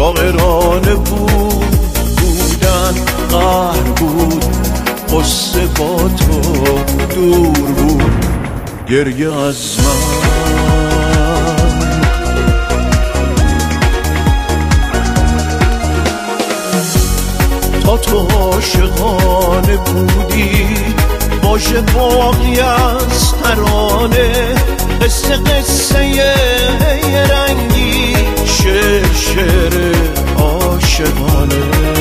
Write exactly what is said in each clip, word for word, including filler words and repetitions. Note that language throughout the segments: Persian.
شاعرانه بود، بودن قهر بود، قصه با تو دور بود، گریه از من. تا تو عاشقانه بودی، باشه باقی از ترانه، قصه قصه یه رنگی، شعر شعر عاشقانه.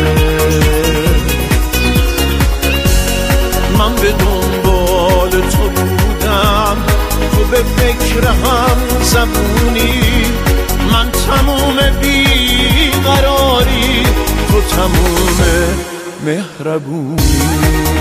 من به دنبال تو بودم، تو به فکر هم زبونی، من تموم بیقراری، تو تموم مهربونی.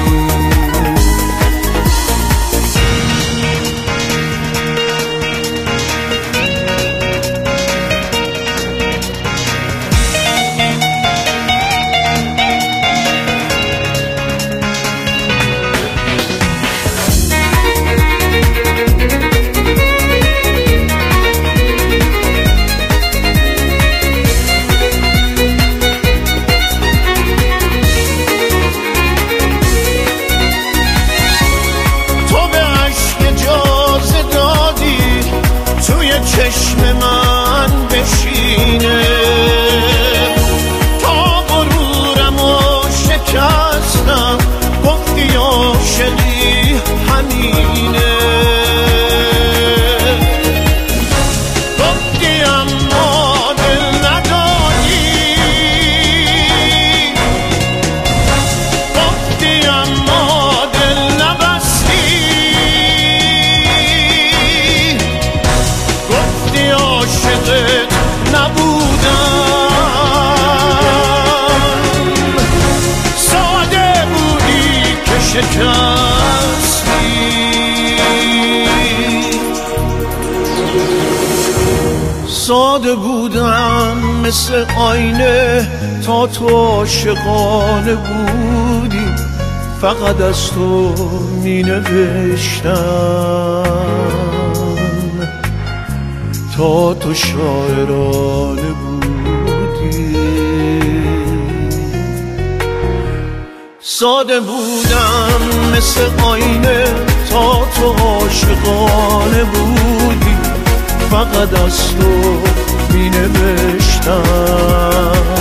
چشم من بشینه تا غرورم و شکستم، گفتی عاشقی همینه، گفتی اما دل نداری، گفتی اما دل نبستی، عاشقت نبودم، ساده بودی که شکستی، ساده بودم مثل آینه، تا تو عاشقانه بودی، فقط از تو می نوشتم، تا تو شاعرانه بودی. ساده بودم مثل آینه، تا تو عاشقانه بودی، فقط از تو می نوشتم،